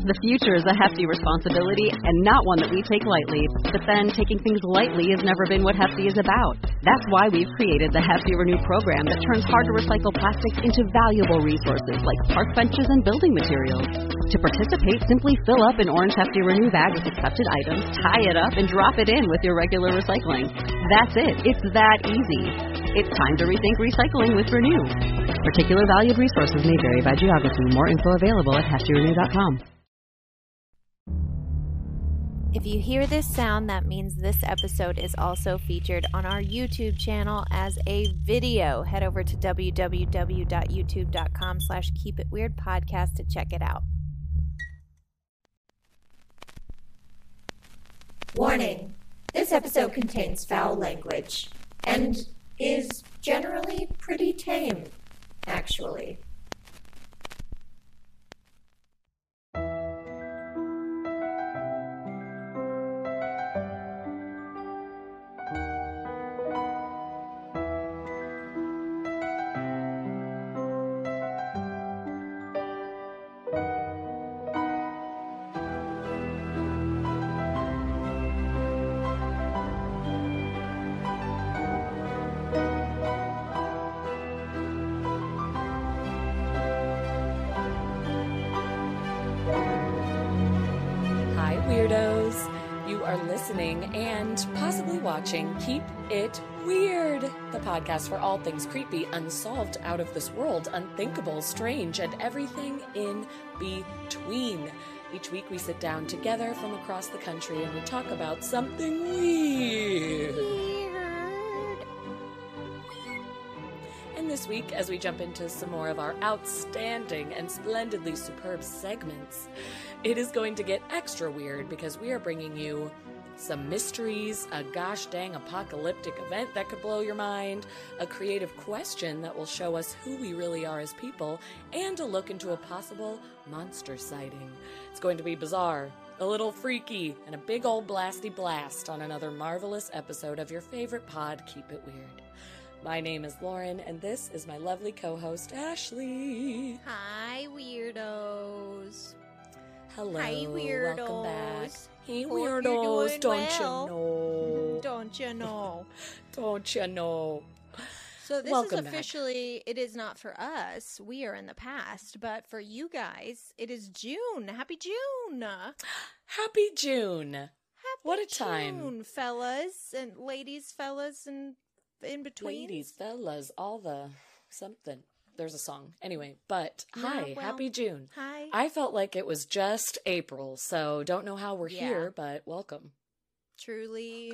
The future is a hefty responsibility and not one that we take lightly. But then, taking things lightly has never been what Hefty is about. That's why we've created the Hefty Renew program that turns hard-to-recycle plastics into valuable resources like park benches and building materials. To participate, simply fill up an orange Hefty Renew bag with accepted items, tie it up, and drop it in with your regular recycling. That's it. It's that easy. It's time to rethink recycling with Renew. Particular valued resources may vary by geography. More info available at heftyrenew.com. If you hear this sound, that means this episode is also featured on our YouTube channel as a video. Head over to www.youtube.com/keepitweirdpodcast to check it out. Warning, this episode contains foul language and is generally pretty tame, actually. Weirdos, you are listening and possibly watching Keep It Weird, the podcast for all things creepy, unsolved, out of this world, unthinkable, strange, and everything in between. Each week we sit down together from across the country and we talk about something weird. And this week, as we jump into some more of our outstanding and splendidly superb segments, it is going to get extra weird because we are bringing you some mysteries, a gosh dang apocalyptic event that could blow your mind, a creative question that will show us who we really are as people, and a look into a possible monster sighting. It's going to be bizarre, a little freaky, and a big old blasty blast on another marvelous episode of your favorite pod, Keep It Weird. My name is Lauren, and this is my lovely co-host, Ashley. Hi, weirdos. Hello. Hi, weirdos. Welcome back. Hey, Hope you're weirdos. doing Don't well. you know? Don't you know? Don't you know? So this Welcome is officially, it is not for us. We are in the past. But for you guys, it is June. Happy June. Happy June. Happy What a time. June, fellas and ladies, fellas, and in between. Ladies, fellas, all the something. There's a song. Anyway, but Yeah, hi, well, happy June. Hi. I felt like it was just April, so don't know how we're Yeah. here, but welcome. Truly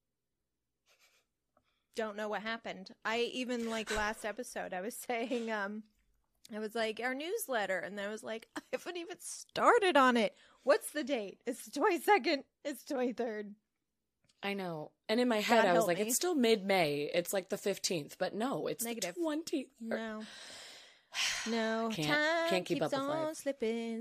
don't know what happened. I even, like, last episode, I was saying, I was like, our newsletter, and then I was like, I haven't even started on it. What's the date? It's the 22nd. It's 23rd. I know. And in my head, God I was help like, me. it's still mid-May. It's like the 15th, but no, it's Negative. the 20th. No. No. Can't Time keep keeps up with on life. slipping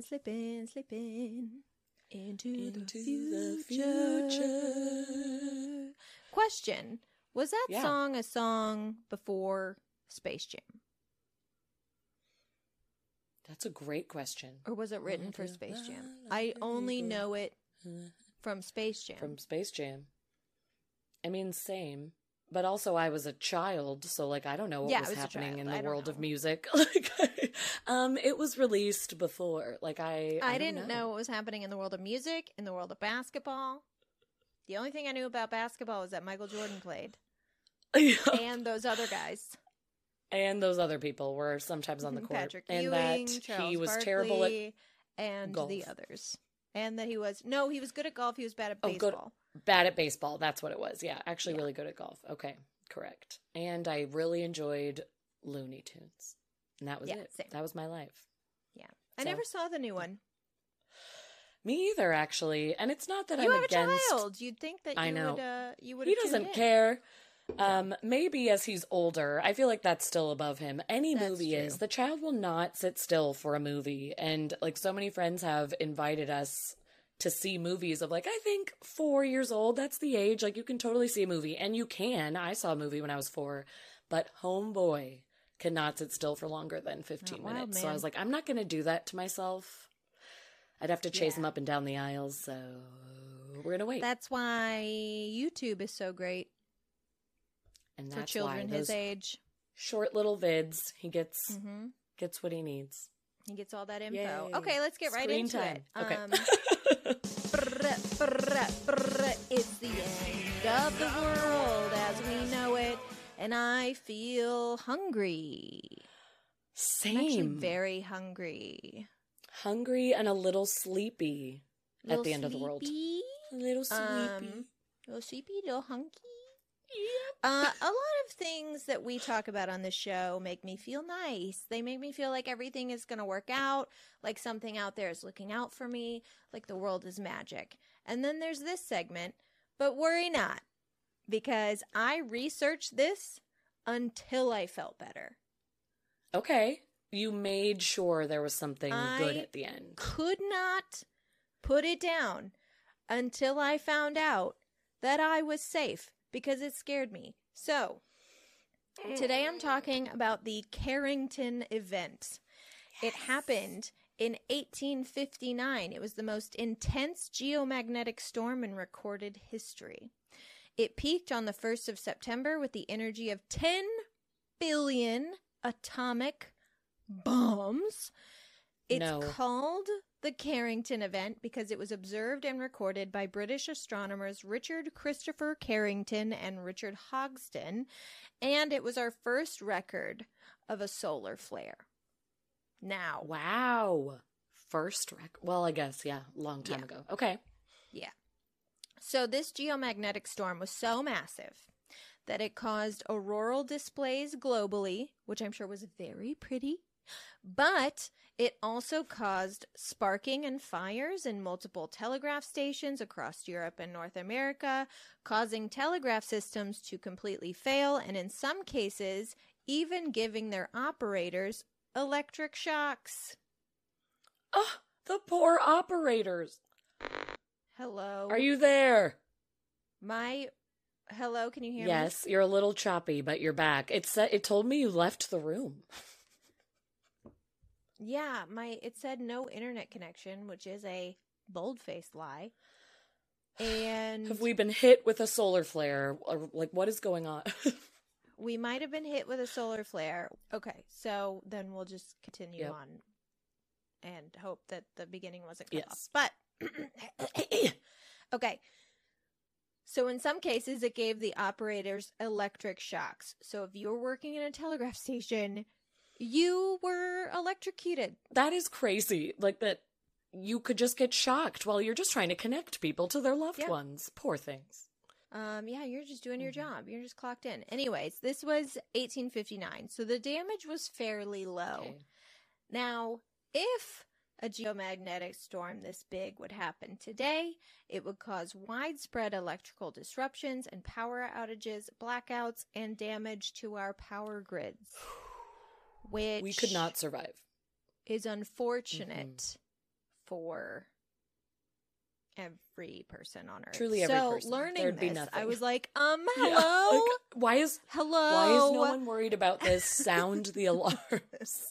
into the future. future. Question. Was that Yeah. song a song before Space Jam? That's a great question. Or was it written for Space Jam? I only know it from Space Jam. From Space Jam. I mean, same. But also, I was a child, so, like, I don't know what Yeah, was I was a happening child. in I the don't world of know. music. Like, it was released before. Like, I don't didn't know what was happening in the world of music, in the world of basketball. The only thing I knew about basketball was that Michael Jordan played. Yeah. And those other guys. And those other people were sometimes on the court. Patrick and Ewing, that Charles he was Barkley, terrible at and golf. the others. And that he was good at golf, he was bad at good. baseball. Bad at baseball. That's what it was. Yeah, actually Yeah. really good at golf. Okay, correct. And I really enjoyed Looney Tunes. And that was Yeah, it. same. That was my life. Yeah. I So- never saw the new one. Me either, actually. And it's not that You I'm have against... a child. You'd think that I you know. would He doesn't care. Maybe as he's older, I feel like that's still above him. Any That's movie true. is. The child will not sit still for a movie. And, like, so many friends have invited us to see movies of, like, I think 4 years old, that's the age. Like, you can totally see a movie. And you can. I saw a movie when I was 4. But homeboy cannot sit still for longer than 15 Not wild, minutes. So I man. was like, I'm not going to do that to myself. I'd have to chase Yeah. him up and down the aisles, so we're going to wait. That's why YouTube is so great And for that's children why his those age. short little vids, he gets Mm-hmm. gets what he needs. He gets all that info. Yay. Okay, let's get right Screen into time. it. Okay. It's the end of the world as we know it, and I feel hungry. I'm actually Same. very hungry. Hungry and a little sleepy at Little the end of the world. sleepy. A little sleepy. Little sleepy, little hunky. A lot of things that we talk about on the show make me feel nice. They make me feel like everything is going to work out, like something out there is looking out for me, like the world is magic. And then there's this segment, but worry not, because I researched this until I felt better. Okay. You made sure there was something good I at the end. Could not put it down until I found out that I was safe, because it scared me. So, today I'm talking about the Carrington event. It happened in 1859. It was the most intense geomagnetic storm in recorded history. It peaked on the 1st of September with the energy of 10 billion atomic bombs. It's No. called the Carrington event because it was observed and recorded by British astronomers Richard Christopher Carrington and Richard Hodgson, and it was our first record of a solar flare. Now, Wow. First well, I guess, yeah, long time Yeah. ago. Okay. yeah. So this geomagnetic storm was so massive that it caused auroral displays globally, which I'm sure was very pretty. But it also caused sparking and fires in multiple telegraph stations across Europe and North America, causing telegraph systems to completely fail, and in some cases, even giving their operators electric shocks. Oh, the poor operators. Hello. Are you there? Hello, can you hear me? Yes, you're a little choppy, but you're back. It told me you left the room. Yeah, it said no internet connection, which is a bold-faced lie. And Have we been hit with a solar flare? Or, like, what is going on? we might have been hit with a solar flare. Okay, so then we'll just continue Yep. on and hope that the beginning wasn't cut Yes. off. But, okay. So in some cases, it gave the operators electric shocks. So if you were working in a telegraph station, you were electrocuted. That is crazy. Like, that you could just get shocked while you're just trying to connect people to their loved Yeah. ones. Poor things. Yeah, you're just doing your Mhm. job. You're just clocked in. Anyways, this was 1859, so the damage was fairly low. Okay. Now, if a geomagnetic storm this big would happen today, it would cause widespread electrical disruptions and power outages, blackouts, and damage to our power grids, which We could not survive. is unfortunate for every person on Earth. Truly every so person. learning There'd be this, I nothing. was like, Yeah, hello? like, why is Hello? no one worried about this? Sound the alarms.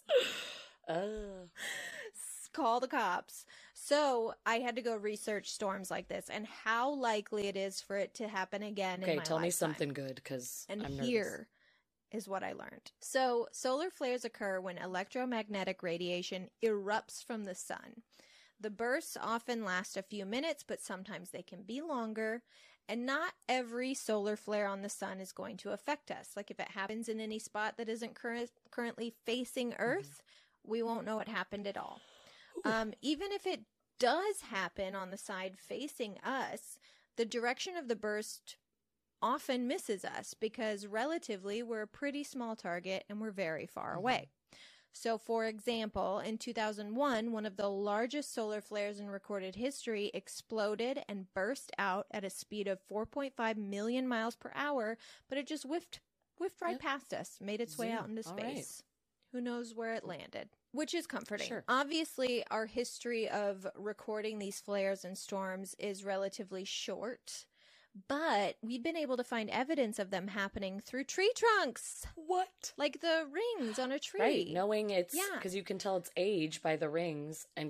Call the cops. So I had to go research storms like this and how likely it is for it to happen again in Okay, my tell me lifetime. something good, because And I'm nervous. here is what I learned. So solar flares occur when electromagnetic radiation erupts from the sun. The bursts often last a few minutes, but sometimes they can be longer. And not every solar flare on the sun is going to affect us. Like if it happens in any spot that isn't currently facing Earth, we won't know it happened at all. Even if it does happen on the side facing us, the direction of the burst often misses us because relatively we're a pretty small target and we're very far away. So, for example, in 2001, one of the largest solar flares in recorded history exploded and burst out at a speed of 4.5 million miles per hour, but it just whiffed right past us, made its way out Zoom. into All space. right. Who knows where it landed? Which is comforting. Sure. Obviously, our history of recording these flares and storms is relatively short, but we've been able to find evidence of them happening through tree trunks, What? like the rings on a tree. Right, knowing it's Yeah. because you can tell its age by the rings, and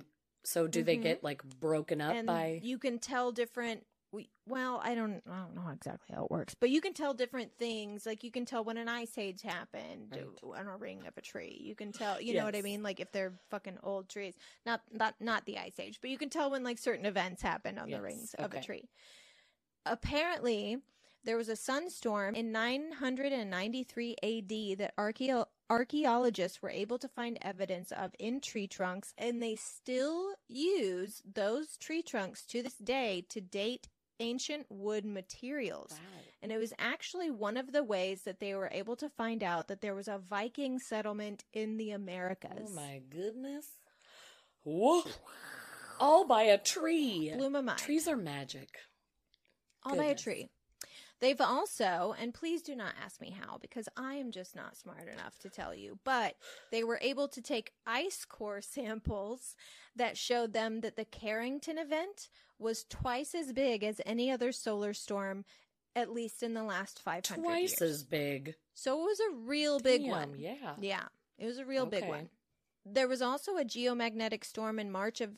So do they get like broken up and by? you can tell different. Well, I don't know exactly how it works, but you can tell different things. Like you can tell when an ice age happened on a ring of a tree. You can tell, you know what I mean? Like if they're fucking old trees, not the ice age, but you can tell when like certain events happen on the rings of a tree. Apparently, there was a sunstorm in 993 AD that archaeologists were able to find evidence of in tree trunks, and they still use those tree trunks to this day to date ancient wood materials. Wow. And it was actually one of the ways that they were able to find out that there was a Viking settlement in the Americas. Oh my goodness. Whoa. All by a tree. Blew my mind. Trees are magic. All by a tree. They've also, and please do not ask me how, because I am just not smart enough to tell you, but they were able to take ice core samples that showed them that the Carrington event was twice as big as any other solar storm, at least in the last 500 years. Twice as big. So it was a real big one. Yeah. Yeah, it was a real big one. There was also a geomagnetic storm in March of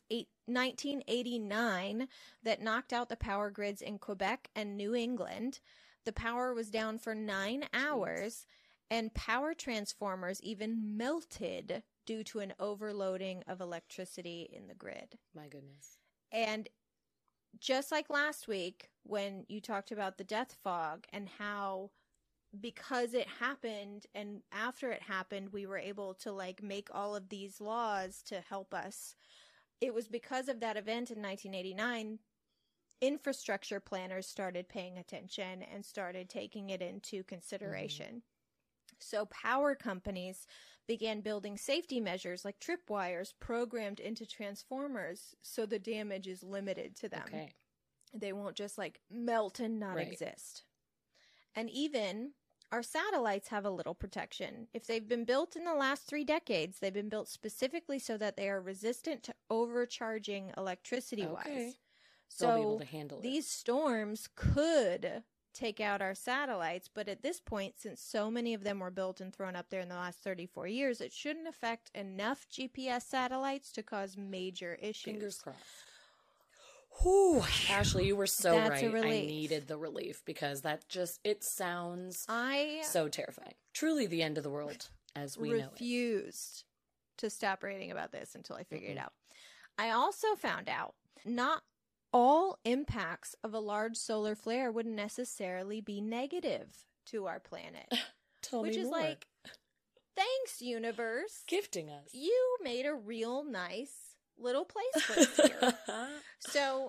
1989 that knocked out the power grids in Quebec and New England. The power was down for 9 hours, and power transformers even melted due to an overloading of electricity in the grid. My goodness. And just like last week when you talked about the death fog and how because it happened and after it happened we were able to like make all of these laws to help us, it was because of that event in 1989 infrastructure planners started paying attention and started taking it into consideration. So power companies began building safety measures like tripwires programmed into transformers so the damage is limited to them. Okay. They won't just like melt and not exist. And even our satellites have a little protection. If they've been built in the last 3 decades, they've been built specifically so that they are resistant to overcharging electricity-wise. Okay. So they'll be able to handle these storms could take out our satellites, but at this point, since so many of them were built and thrown up there in the last 34 years, it shouldn't affect enough GPS satellites to cause major issues. Fingers crossed. Whew. Ashley, you were so That's right. a relief. I needed the relief because that just, it sounds I so terrifying. Truly the end of the world as we know it. refused to stop reading about this until I figured it out. I also found out not all impacts of a large solar flare would necessarily be negative to our planet. Tell which me is more. like, thanks, universe. Gifting us. You made a real nice little place for us here. So,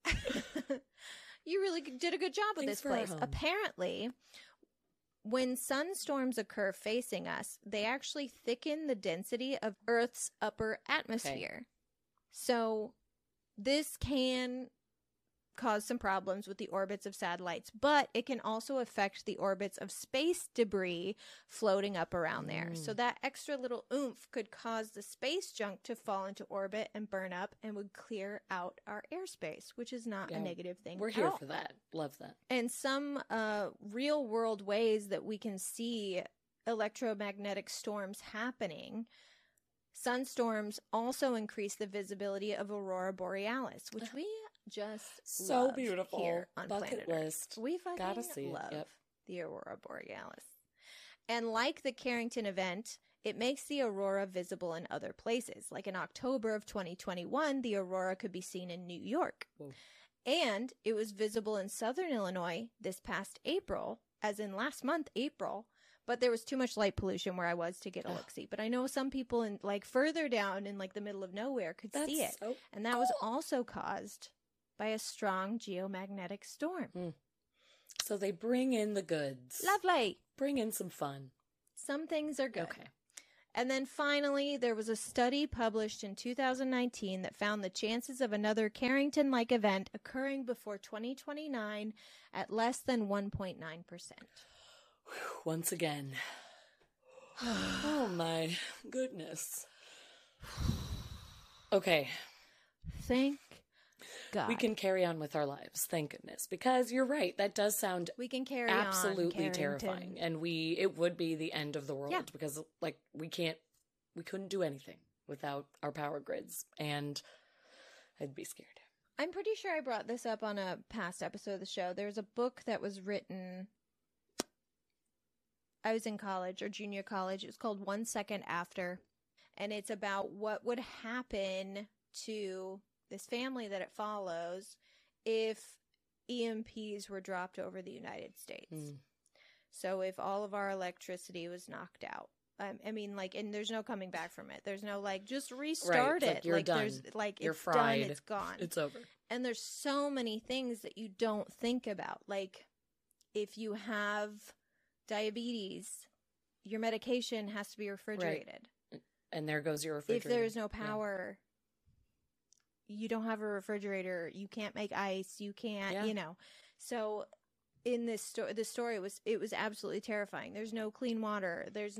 you really did a good job with Thanks this for our place. home. Apparently, when sunstorms occur facing us, they actually thicken the density of Earth's upper atmosphere. So, this can cause some problems with the orbits of satellites, but it can also affect the orbits of space debris floating up around there. So that extra little oomph could cause the space junk to fall into orbit and burn up and would clear out our airspace, which is not a negative thing. We're at here all. for that. Love that. And some real world ways that we can see electromagnetic storms happening. Sunstorms also increase the visibility of Aurora Borealis, which we just So love beautiful. here on Bucket planet Earth. list. We fucking Gotta see it. love Yep. the Aurora Borealis. And like the Carrington event, it makes the aurora visible in other places. Like in October of 2021, the aurora could be seen in New York. Whoa. And it was visible in southern Illinois this past April, as in last month, April. But there was too much light pollution where I was to get a look-see. But I know some people in like further down in like the middle of nowhere could see it. So And that was also caused by a strong geomagnetic storm. So they bring in the goods. Lovely. Bring in some fun. Some things are good. Okay. And then finally, there was a study published in 2019 that found the chances of another Carrington-like event occurring before 2029 at less than 1.9%. Once again. Oh my goodness. Okay. Thank God. We can carry on with our lives, thank goodness. Because you're right, that does sound We can carry absolutely on, terrifying. And it would be the end of the world Yeah. because like we couldn't do anything without our power grids. And I'd be scared. I'm pretty sure I brought this up on a past episode of the show. There's a book that was written. I was in college or junior college. It was called 1 Second After. And it's about what would happen to this family that it follows if EMPs were dropped over the United States. So if all of our electricity was knocked out. I mean, like, and there's no coming back from it. There's no, like, just restart Right. it. Like, you're done. There's, like, You're it's fried. done. It's gone. It's over. And there's so many things that you don't think about. Like, if you have diabetes, your medication has to be refrigerated. And there goes your refrigerator. If there's no power, you don't have a refrigerator. You can't make ice. You can't, you know. So in this story, it was absolutely terrifying. There's no clean water. There's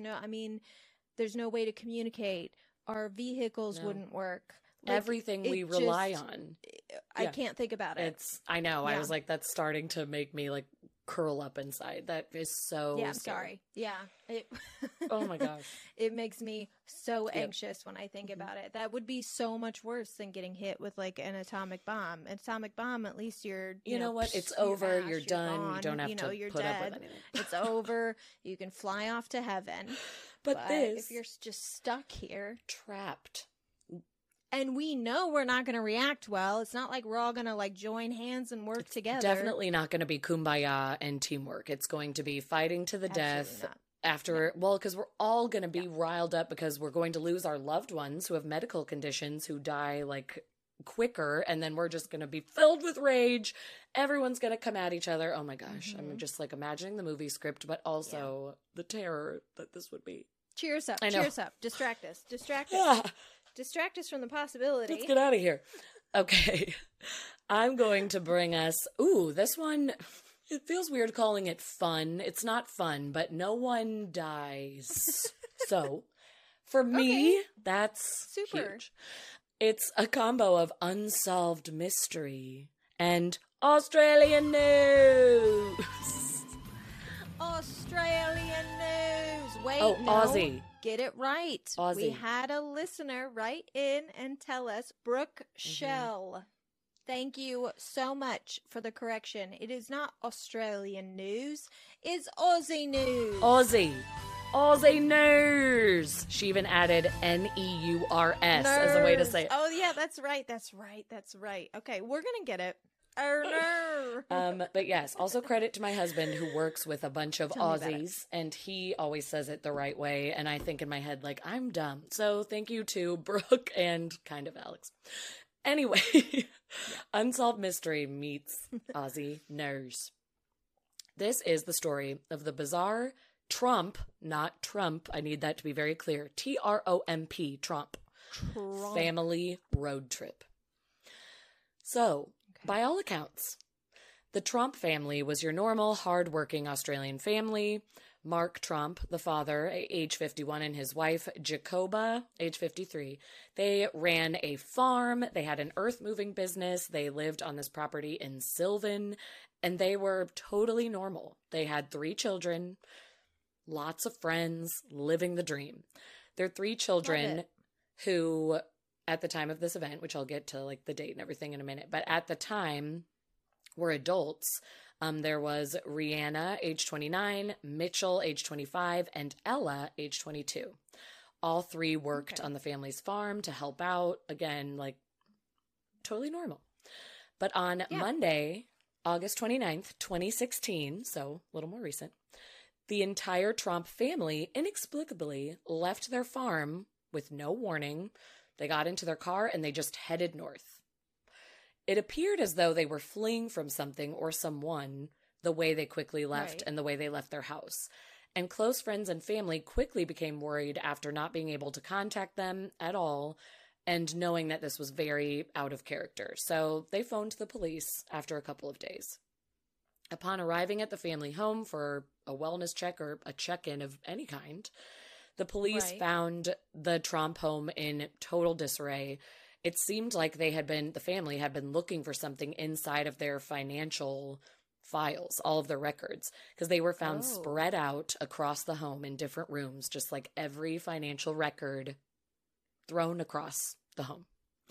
no way to communicate. Our vehicles wouldn't work. Like, everything we rely on. I can't think about it. I know. Yeah. I was like, that's starting to make me like curl up inside. That is so Yeah, scary. sorry. Yeah. Oh my gosh. It makes me so anxious when I think about it. That would be so much worse than getting hit with like an atomic bomb. An atomic bomb, at least you're You know what? It's over. You're done. You don't have to you're put dead. up with anything. It's over. You can fly off to heaven. But this, if you're just stuck here, trapped. and we know we're not going to react well, it's not like we're all going to like join hands and work together. Definitely not going to be kumbaya and teamwork. It's going to be fighting to the death. not. After, well, because we're all going to be riled up because we're going to lose our loved ones who have medical conditions who die like quicker, and then we're just going to be filled with rage. Everyone's going to come at each other. Oh my gosh. I'm just like imagining the movie script, but also the terror that this would be. Cheer us up. I know. Cheer us up. Distract us. Distract us. Yeah. Distract us from the possibility. Let's get out of here. Okay. I'm going to bring us, this one, it feels weird calling it fun. It's not fun, but no one dies. So, for me, that's Super. huge. It's a combo of unsolved mystery and Australian news. Australian news. Wait, Oh, no. Aussie. Get it right. Aussie. We had a listener write in and tell us, Brooke Shell. Thank you so much for the correction. It is not Australian news. It's Aussie news. Aussie. Aussie news. She even added Neurs as a way to say it. Oh, yeah, that's right. That's right. That's right. Okay, we're going to get it. No. But yes, also credit to my husband who works with a bunch of Tell me about Aussies, and he always says it the right way, and I think in my head, like, I'm dumb. So thank you to Brooke and kind of Alex. Anyway, Unsolved Mystery meets Aussie Nurse. This is the story of the bizarre Trump, not Trump, I need that to be very clear, Tromp, Trump, family road trip. So, by all accounts, the Tromp family was your normal, hard-working Australian family. Mark Tromp, the father, age 51, and his wife, Jacoba, age 53. They ran a farm. They had an earth-moving business. They lived on this property in Sylvan, and they were totally normal. They had 3 children, lots of friends, living the dream. Their 3 children who, at the time of this event, which I'll get to like the date and everything in a minute, but at the time were adults. There was Rihanna, age 29, Mitchell, age 25, and Ella, age 22. All 3 worked on the family's farm to help out. Again, like totally normal. But on Monday, August 29th, 2016, so a little more recent, the entire Tromp family inexplicably left their farm with no warning. They got into their car and they just headed north. It appeared as though they were fleeing from something or someone the way they quickly left and the way they left their house. And close friends and family quickly became worried after not being able to contact them at all and knowing that this was very out of character. So they phoned the police after a couple of days. Upon arriving at the family home for a wellness check or a check-in of any kind, the police found the Tromp home in total disarray. It seemed like the family had been looking for something inside of their financial files, all of their records, because they were found spread out across the home in different rooms, just like every financial record thrown across the home.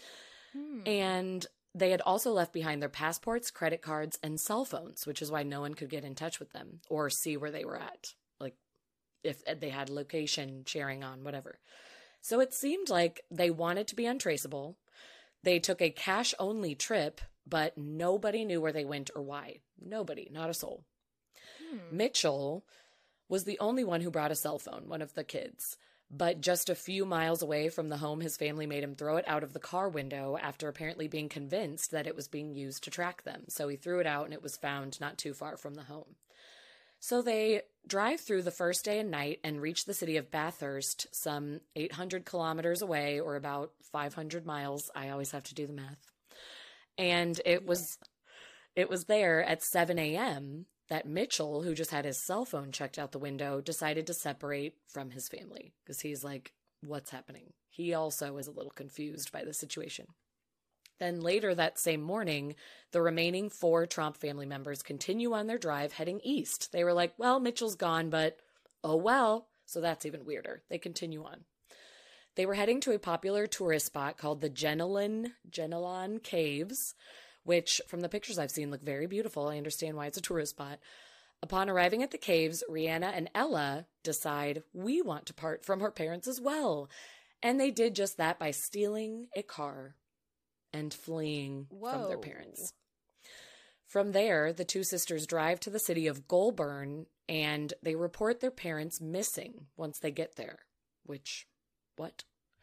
And they had also left behind their passports, credit cards, and cell phones, which is why no one could get in touch with them or see where they were at. Like, if they had location sharing on, whatever. So it seemed like they wanted to be untraceable. They took a cash-only trip, but nobody knew where they went or why. Nobody, not a soul. Mitchell was the only one who brought a cell phone, one of the kids. But just a few miles away from the home, his family made him throw it out of the car window after apparently being convinced that it was being used to track them. So he threw it out and it was found not too far from the home. So they drive through the first day and night and reach the city of Bathurst, some 800 kilometers away, or about 500 miles. I always have to do the math. And it was there at 7 a.m. that Mitchell, who just had his cell phone checked out the window, decided to separate from his family because he's like, what's happening? He also is a little confused by the situation. Then later that same morning, the remaining 4 Tromp family members continue on their drive heading east. They were like, well, Mitchell's gone, but oh well. So that's even weirder. They continue on. They were heading to a popular tourist spot called the Jenolan Caves, which from the pictures I've seen look very beautiful. I understand why it's a tourist spot. Upon arriving at the caves, Rihanna and Ella decide we want to part from our parents as well. And they did just that by stealing a car and fleeing from their parents. From there, the 2 sisters drive to the city of Goulburn, and they report their parents missing once they get there. Which, what?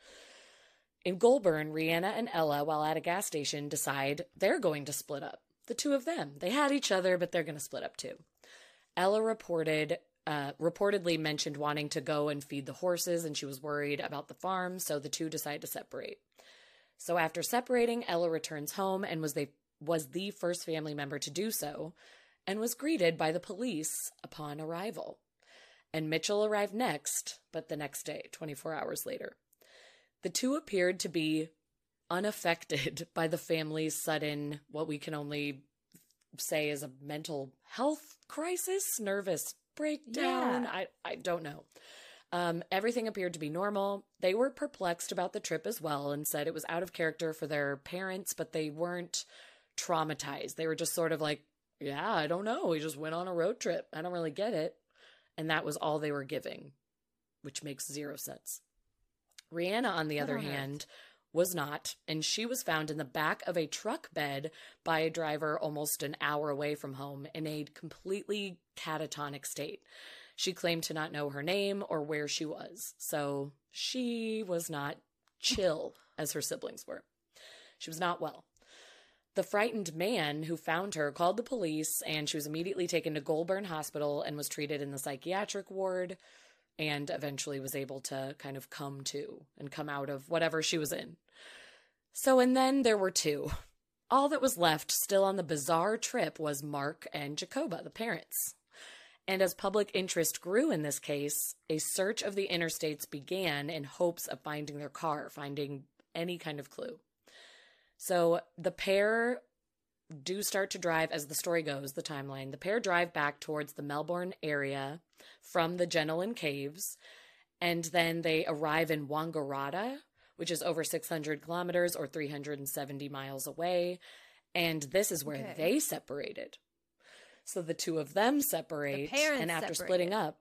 In Goulburn, Rihanna and Ella, while at a gas station, decide they're going to split up. The 2 of them. They had each other, but they're going to split up too. Ella reportedly mentioned wanting to go and feed the horses, and she was worried about the farm, so the 2 decide to separate. So after separating, Ella returns home and was the first family member to do so, and was greeted by the police upon arrival. And Mitchell arrived next, but the next day, 24 hours later. The 2 appeared to be unaffected by the family's sudden, what we can only say is a mental health crisis, nervous breakdown. Yeah. I don't know. Everything appeared to be normal. They were perplexed about the trip as well and said it was out of character for their parents, but they weren't traumatized. They were just sort of like, yeah, I don't know. We just went on a road trip. I don't really get it. And that was all they were giving, which makes 0 sense. Rihanna, on the other hand, was not, and she was found in the back of a truck bed by a driver almost an hour away from home in a completely catatonic state. She claimed to not know her name or where she was, so she was not chill as her siblings were. She was not well. The frightened man who found her called the police, and she was immediately taken to Goulburn Hospital and was treated in the psychiatric ward, and eventually was able to kind of come to and come out of whatever she was in. So, and then there were 2. All that was left still on the bizarre trip was Mark and Jacoba, the parents. And as public interest grew in this case, a search of the interstates began in hopes of finding their car, finding any kind of clue. So the pair do start to drive, as the story goes, the timeline. The pair drive back towards the Melbourne area from the Jenolan Caves, and then they arrive in Wangaratta, which is over 600 kilometers or 370 miles away, and this is where they separated. So the 2 of them separate, and after splitting up,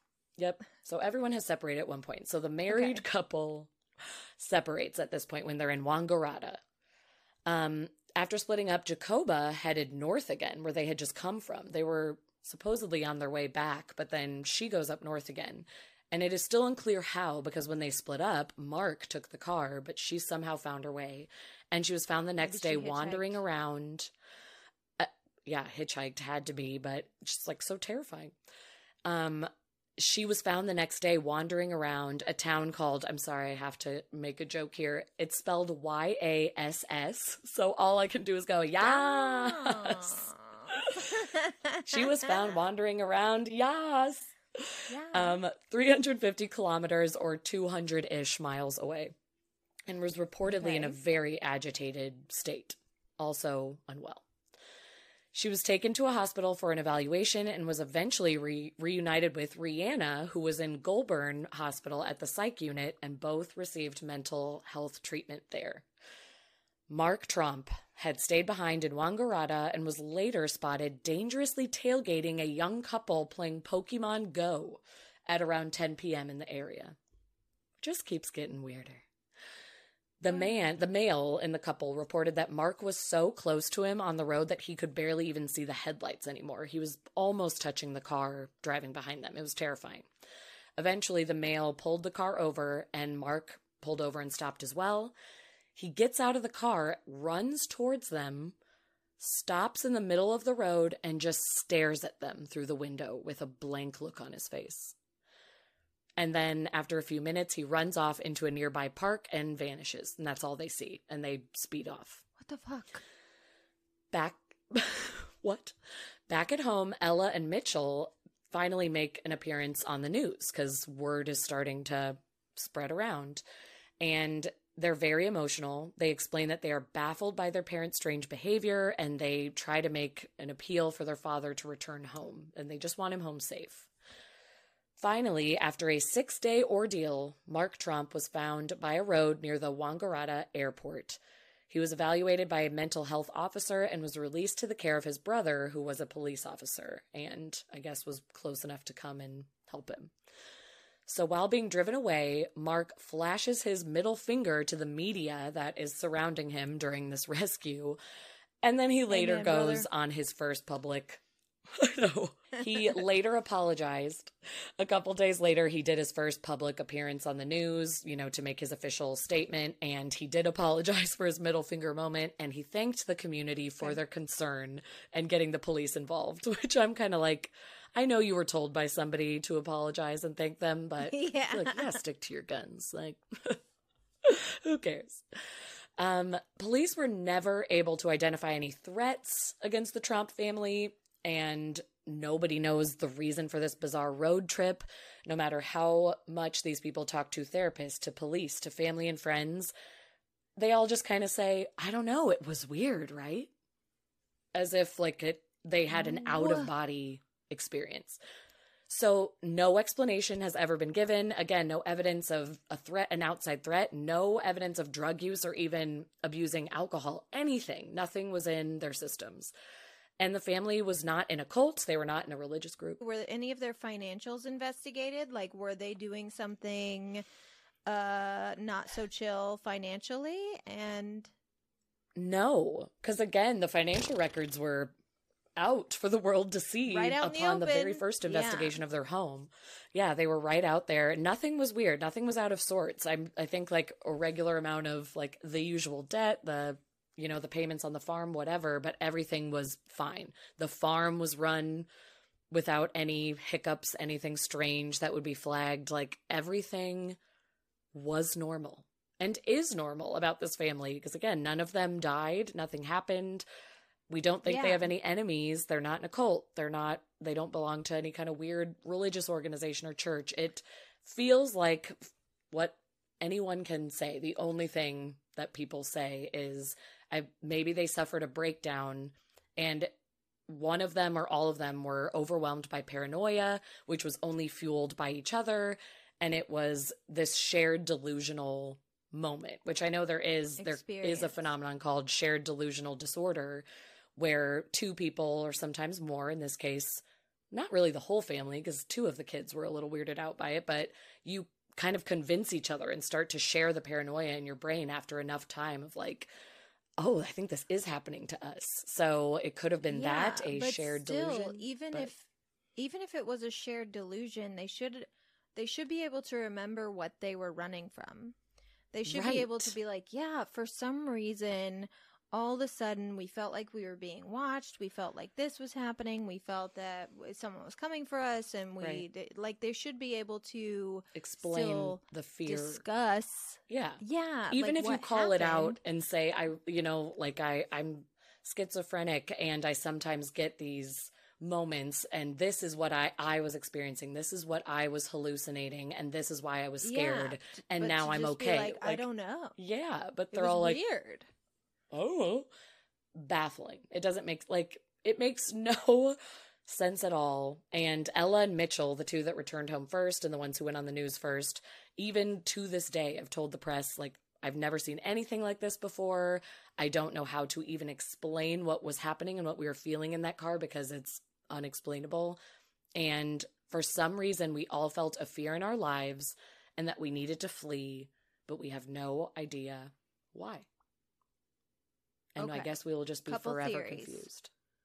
so everyone has separated at one point. So the married couple separates at this point when they're in Wangaratta. After splitting up, Jacoba headed north again, where they had just come from. They were supposedly on their way back, but then she goes up north again. And it is still unclear how, because when they split up, Mark took the car, but she somehow found her way. And she was found the next day wandering around. Hitchhiked, had to be, but just like so terrifying. She was found the next day wandering around a town called, I'm sorry, I have to make a joke here. It's spelled YASS. So all I can do is go, yas. She was found wandering around, yas. 350 kilometers or 200-ish miles away, and was reportedly in a very agitated state, also unwell. She was taken to a hospital for an evaluation and was eventually reunited with Rihanna, who was in Goulburn Hospital at the psych unit, and both received mental health treatment there. Mark Trump had stayed behind in Wangaratta and was later spotted dangerously tailgating a young couple playing Pokemon Go at around 10 p.m. in the area. Just keeps getting weirder. The male in the couple reported that Mark was so close to him on the road that he could barely even see the headlights anymore. He was almost touching the car driving behind them. It was terrifying. Eventually, the male pulled the car over, and Mark pulled over and stopped as well. He gets out of the car, runs towards them, stops in the middle of the road, and just stares at them through the window with a blank look on his face. And then after a few minutes, he runs off into a nearby park and vanishes. And that's all they see. And they speed off. What the fuck? Back at home, Ella and Mitchell finally make an appearance on the news because word is starting to spread around. And they're very emotional. They explain that they are baffled by their parents' strange behavior, and they try to make an appeal for their father to return home. And they just want him home safe. Finally, after a 6-day ordeal, Mark Trump was found by a road near the Wangaratta airport. He was evaluated by a mental health officer and was released to the care of his brother, who was a police officer, and I guess was close enough to come and help him. So while being driven away, Mark flashes his middle finger to the media that is surrounding him during this rescue, and then he later goes on his first public... No. He later apologized. A couple days later, he did his first public appearance on the news, to make his official statement, and he did apologize for his middle finger moment, and he thanked the community for their concern and getting the police involved, which I'm kind of like, I know you were told by somebody to apologize and thank them, but stick to your guns. Like, who cares? Police were never able to identify any threats against the Trump family, and nobody knows the reason for this bizarre road trip. No matter how much these people talk to therapists, to police, to family and friends, they all just kind of say, I don't know, it was weird, right? As if they had an out-of-body experience. So no explanation has ever been given. Again, no evidence of a threat, an outside threat, no evidence of drug use or even abusing alcohol, anything. Nothing was in their systems. And the family was not in a cult. They were not in a religious group. Were any of their financials investigated? Like, were they doing something not so chill financially? And no, because again, the financial records were out for the world to see upon the very first investigation of their home. Yeah, they were right out there. Nothing was weird. Nothing was out of sorts. I think like a regular amount of like the usual debt, the payments on the farm, whatever, but everything was fine. The farm was run without any hiccups, anything strange that would be flagged. Like, everything was normal and is normal about this family. Because again, none of them died. Nothing happened. We don't think they have any enemies. They're not in a cult. They don't belong to any kind of weird religious organization or church. It feels like what anyone can say. The only thing that people say is maybe they suffered a breakdown, and one of them or all of them were overwhelmed by paranoia, which was only fueled by each other. And it was this shared delusional moment, which I know there is a phenomenon called shared delusional disorder, where two people, or sometimes more in this case, not really the whole family, because two of the kids were a little weirded out by it, but you kind of convince each other and start to share the paranoia in your brain after enough time of like, oh, I think this is happening to us. So it could have been shared delusion. Even if it was a shared delusion, they should be able to remember what they were running from. They should be able to be like, yeah, for some reason, all of a sudden we felt like we were being watched. We felt like this was happening. We felt that someone was coming for us, and they should be able to explain the fear, discuss. Yeah. Even if you call it out and say, I'm schizophrenic and I sometimes get these moments, and this is what I was experiencing. This is what I was hallucinating, and this is why I was scared. And now I'm okay. I don't know. Yeah, but they're all like, weird. Oh, baffling. It doesn't make, it makes no sense at all. And Ella and Mitchell, the two that returned home first and the ones who went on the news first, even to this day have told the press, I've never seen anything like this before. I don't know how to even explain what was happening and what we were feeling in that car because it's unexplainable. And for some reason, we all felt a fear in our lives and that we needed to flee, but we have no idea why. And I guess we will just be forever confused.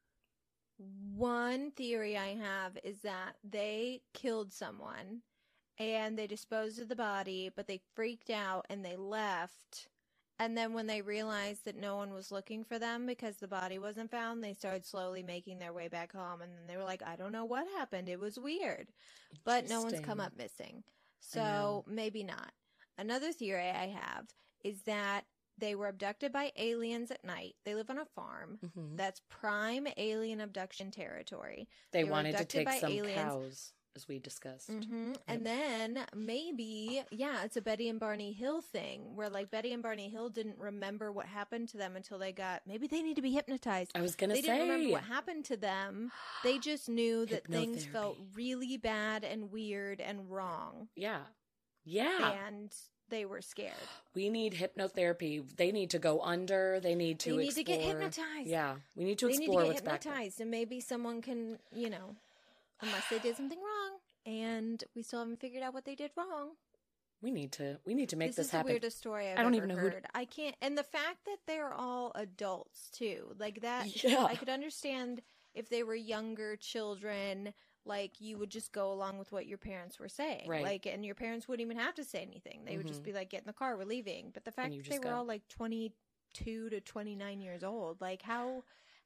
One theory I have is that they killed someone and they disposed of the body, but they freaked out and they left. And then when they realized that no one was looking for them because the body wasn't found, they started slowly making their way back home. And then they were like, I don't know what happened. It was weird. But no one's come up missing. So maybe not. Another theory I have is that they were abducted by aliens at night. They live on a farm. Mm-hmm. That's prime alien abduction territory. They wanted to take some cows, as we discussed. Mm-hmm. Yep. And then maybe, it's a Betty and Barney Hill thing where like Betty and Barney Hill didn't remember what happened to them until maybe they need to be hypnotized. I was going to say. They didn't remember what happened to them. They just knew that things felt really bad and weird and wrong. Yeah. Yeah. And they were scared. We need hypnotherapy. They need to go under. They need to to get hypnotized. Yeah. We need to explore what's back there. And maybe someone can, unless they did something wrong and we still haven't figured out what they did wrong. We need to make this happen. This is the weirdest story I've ever heard. I can't. And the fact that they're all adults too, like that. Yeah. I could understand if they were younger children. Like, you would just go along with what your parents were saying. Right. Like, and your parents wouldn't even have to say anything. They would just be like, get in the car, we're leaving. But the fact that they were all like 22 to 29 years old, like, how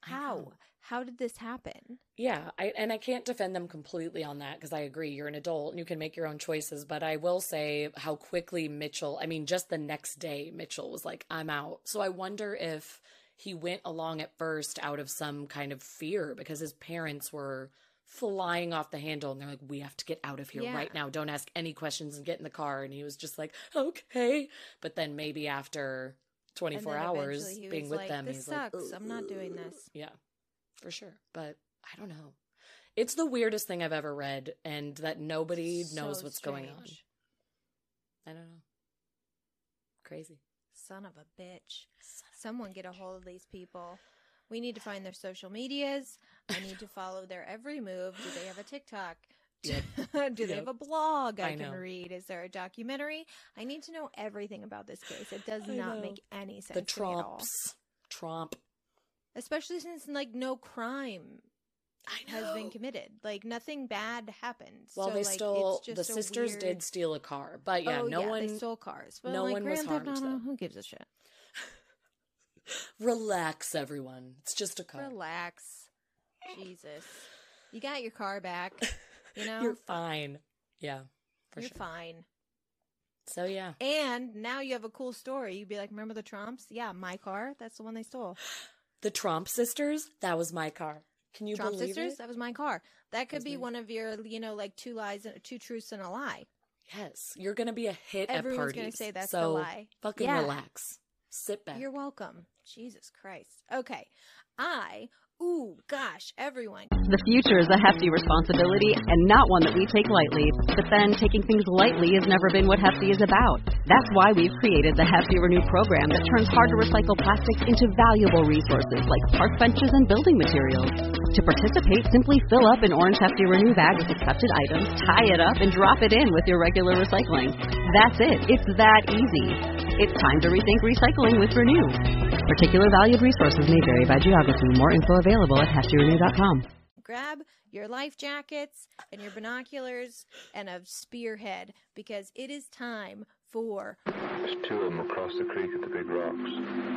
did this happen? Yeah, I can't defend them completely on that because I agree. You're an adult and you can make your own choices. But I will say how quickly just the next day, Mitchell was like, I'm out. So I wonder if he went along at first out of some kind of fear because his parents were flying off the handle and they're like, we have to get out of here right now. Don't ask any questions and get in the car. And he was just like, okay. But then maybe after 24 hours being with them, this sucks. Like, I'm not doing this. Yeah, for sure. But I don't know. It's the weirdest thing I've ever read and that nobody knows what's going on. I don't know. Crazy. Son of a bitch. Someone get a hold of these people. We need to find their social medias. I need to follow their every move. Do they have a TikTok? Yep. Do they have a blog I can read? Is there a documentary? I need to know everything about this case. It does not make any sense to me at all. Trump. Especially since, like, no crime has been committed. Like, nothing bad happened. Well, so, the sisters did steal a car. But they stole cars. But, no one was harmed, though. Who gives a shit? Relax, everyone. It's just a car. Relax. Jesus. You got your car back. You're fine. Yeah, for sure. You're fine. So, yeah. And now you have a cool story. You'd be like, remember the Trumps? Yeah, my car. That's the one they stole. The Trump sisters? That was my car. Can you Trump believe sisters? it? That was my car. That could be one of your, like two truths and a lie. Yes. You're going to be a hit Everyone's at parties. Everyone's going to say that's the lie. Fucking relax. Sit back. You're welcome. Jesus Christ. Okay. Everyone. The future is a hefty responsibility and not one that we take lightly. But then taking things lightly has never been what Hefty is about. That's why we've created the Hefty Renew program that turns hard-to-recycle plastics into valuable resources like park benches and building materials. To participate, simply fill up an orange Hefty Renew bag with accepted items, tie it up, and drop it in with your regular recycling. That's it. It's that easy. It's time to rethink recycling with Renew. Particular valued resources may vary by geography. More info available at heftyrenew.com. Grab your life jackets and your binoculars and a spearhead because it is time for... There's two of them across the creek at the big rocks.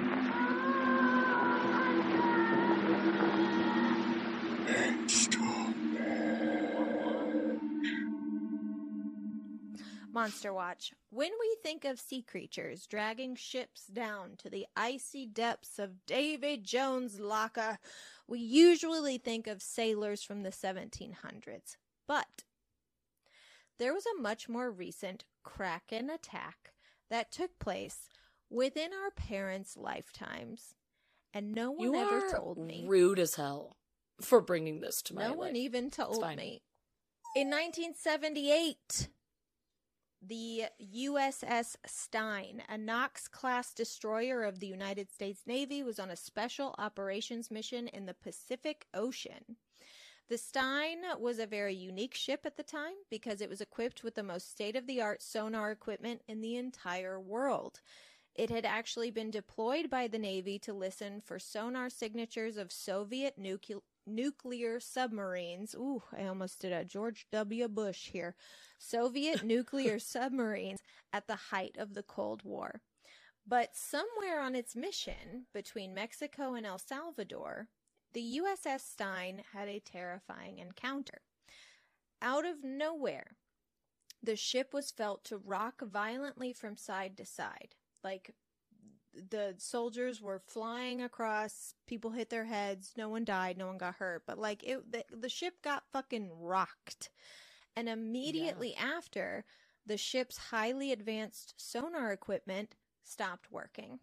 Monster Watch. When we think of sea creatures dragging ships down to the icy depths of Davy Jones' locker, we usually think of sailors from the 1700s. But there was a much more recent Kraken attack that took place within our parents' lifetimes, and no one ever told me. Rude as hell for bringing this to my life. No one even told me. In 1978... The USS Stein, a Knox-class destroyer of the United States Navy, was on a special operations mission in the Pacific Ocean. The Stein was a very unique ship at the time because it was equipped with the most state-of-the-art sonar equipment in the entire world. It had actually been deployed by the Navy to listen for sonar signatures of Soviet nuclear submarines. Ooh, I almost did a George W. Bush here. Soviet nuclear submarines at the height of the Cold War. But somewhere on its mission between Mexico and El Salvador, the USS Stein had a terrifying encounter. Out of nowhere, the ship was felt to rock violently from side to side. Like, the soldiers were flying across, people hit their heads, no one died, no one got hurt, but like, the ship got fucking rocked. And immediately after, the ship's highly advanced sonar equipment stopped working.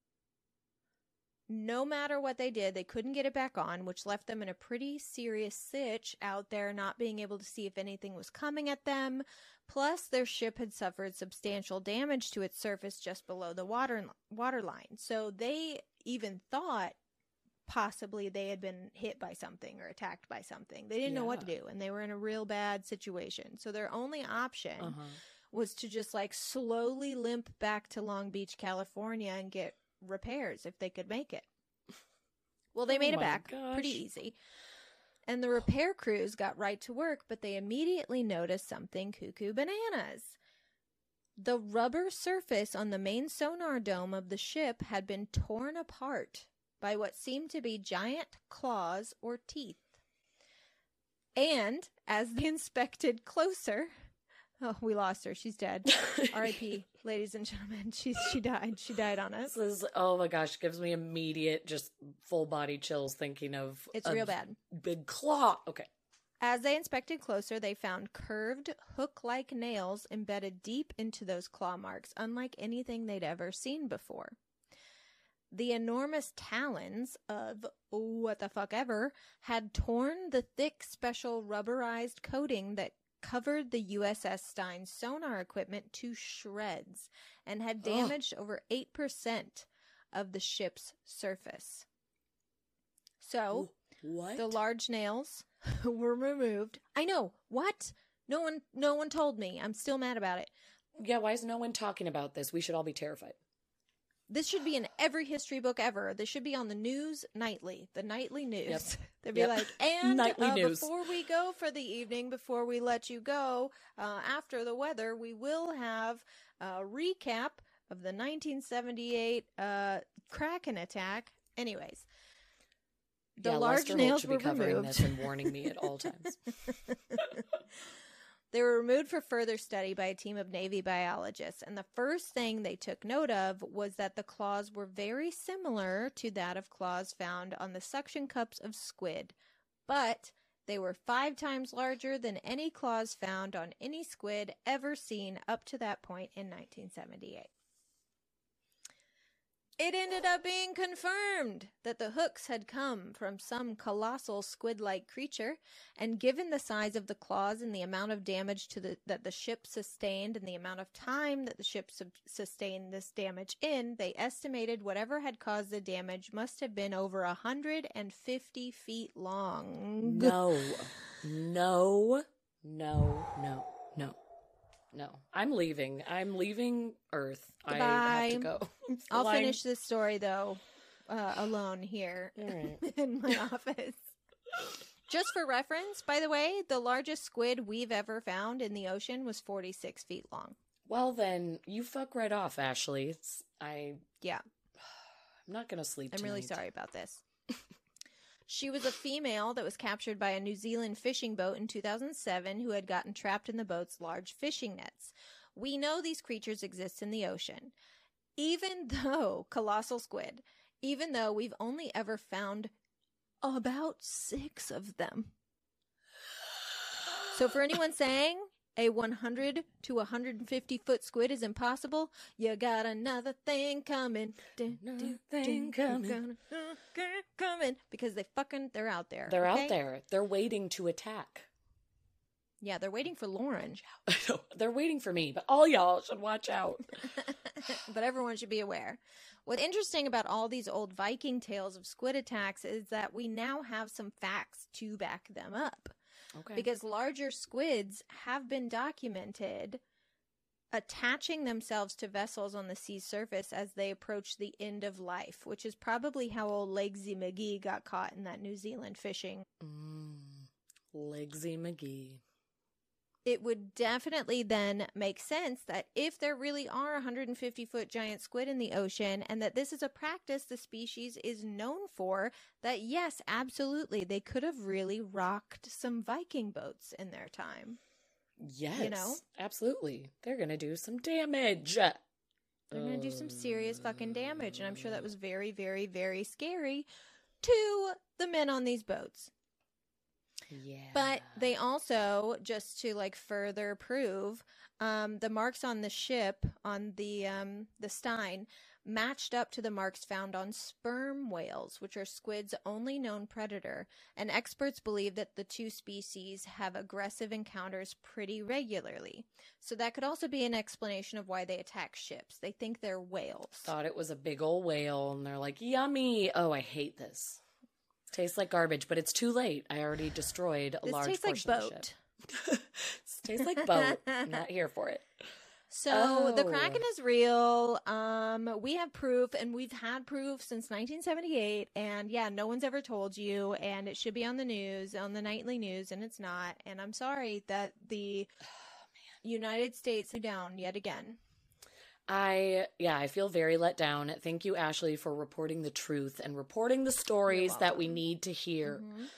No matter what they did, they couldn't get it back on, which left them in a pretty serious sitch out there, not being able to see if anything was coming at them. Plus, their ship had suffered substantial damage to its surface just below the waterline. So they even thought possibly they had been hit by something or attacked by something. They didn't know what to do, and they were in a real bad situation. So their only option was to just like slowly limp back to Long Beach, California and get repairs if they could make it. Well, they made it back pretty easy. And the repair crews got right to work, but they immediately noticed something cuckoo bananas. The rubber surface on the main sonar dome of the ship had been torn apart by what seemed to be giant claws or teeth. And as they inspected closer, oh, we lost her. She's dead. R.I.P., ladies and gentlemen. She died. She died on us. This is, oh my gosh, gives me immediate, just full body chills thinking of it's real bad. Big claw. Okay. As they inspected closer, they found curved, hook-like nails embedded deep into those claw marks, unlike anything they'd ever seen before. The enormous talons of what the fuck ever had torn the thick, special rubberized coating that covered the USS Stein's sonar equipment to shreds and had damaged over 8% of the ship's surface. So, what? The large nails were removed. I know. What? No one told me. I'm still mad about it. Yeah, why is no one talking about this? We should all be terrified. This should be in every history book ever. This should be on the news nightly. The nightly news. Yep. They'd be like, and nightly news. Before we go for the evening, before we let you go, after the weather, we will have a recap of the 1978 Kraken attack. Anyways, the large Lester nails should were be covering removed. this and warning me at all times. They were removed for further study by a team of Navy biologists, and the first thing they took note of was that the claws were very similar to that of claws found on the suction cups of squid, but they were 5 times larger than any claws found on any squid ever seen up to that point in 1978. It ended up being confirmed that the hooks had come from some colossal squid-like creature, and given the size of the claws and the amount of damage that the ship sustained and the amount of time that the ship sustained this damage in, they estimated whatever had caused the damage must have been over 150 feet long. No. I'm leaving Earth. Goodbye. I have to go. I'll finish this story, though, alone here in my office. Just for reference, by the way, the largest squid we've ever found in the ocean was 46 feet long. Well, then, you fuck right off, Ashley. I'm not going to sleep I'm tonight. really sorry about this. She was a female that was captured by a New Zealand fishing boat in 2007 who had gotten trapped in the boat's large fishing nets. We know these creatures exist in the ocean. Colossal squid, even though we've only ever found about 6 of them. So for anyone saying a 100 to 150 foot squid is impossible, you got another thing coming. Another thing coming. Coming. Because they're out there. They're out there. They're waiting to attack. Yeah, they're waiting for Lauren. They're waiting for me, but all y'all should watch out. But everyone should be aware. What's interesting about all these old Viking tales of squid attacks is that we now have some facts to back them up. Okay. Because larger squids have been documented attaching themselves to vessels on the sea surface as they approach the end of life, which is probably how old Legsy McGee got caught in that New Zealand fishing. Legsy McGee. It would definitely then make sense that if there really are 150-foot giant squid in the ocean and that this is a practice the species is known for, that yes, absolutely, they could have really rocked some Viking boats in their time. Yes, You know? absolutely. They're going to do some damage. They're going to do some serious fucking damage, and I'm sure that was very, very, very scary to the men on these boats. Yeah. But they also, just to like further prove, the marks on the ship on the Stein matched up to the marks found on sperm whales, which are squid's only known predator. And experts believe that the two species have aggressive encounters pretty regularly. So that could also be an explanation of why they attack ships. They think they're whales. Thought it was a big old whale, and they're like, yummy. Oh, I hate this. Tastes like garbage, but it's too late. I already destroyed a large portion of the ship. This tastes like boat. I'm not here for it. So the Kraken is real. We have proof, and we've had proof since 1978. And yeah, no one's ever told you, and it should be on the news, on the nightly news, and it's not. And I'm sorry that the United States is down yet again. I feel very let down. Thank you, Ashley, for reporting the truth and reporting the stories that we need to hear.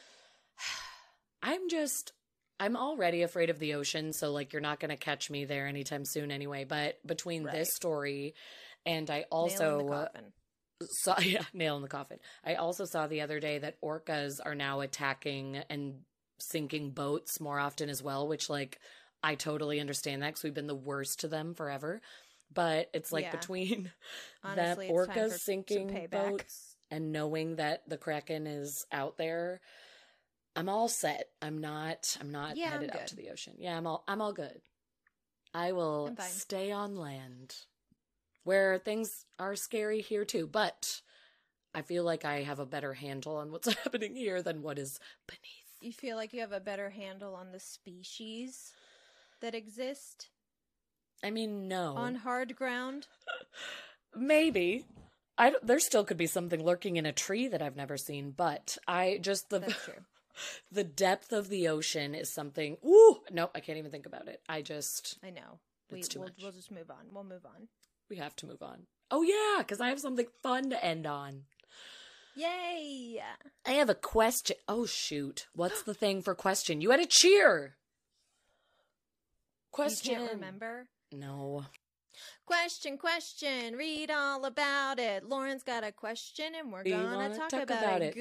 I'm already afraid of the ocean, so like you're not going to catch me there anytime soon anyway. But between this story and I also saw, nail in the coffin. I also saw the other day that orcas are now attacking and sinking boats more often as well, which like I totally understand that because we've been the worst to them forever. But it's like between Honestly, that orcas sinking boats and knowing that the Kraken is out there, I'm all set. I'm not headed out to the ocean. Yeah, I'm all good. I will stay on land where things are scary here too, but I feel like I have a better handle on what's happening here than what is beneath. You feel like you have a better handle on the species that exist? I mean, no. On hard ground? Maybe. There still could be something lurking in a tree that I've never seen, but That's true. The depth of the ocean is something. Ooh, no, I can't even think about it. I know. It's too much. We'll just move on. We'll move on. We have to move on. Oh yeah, because I have something fun to end on. Yay! I have a question. Oh shoot, what's the thing for question? You had a cheer. Question. You can't remember? No. Question. Read all about it. Lauren's got a question, and we're gonna talk about it.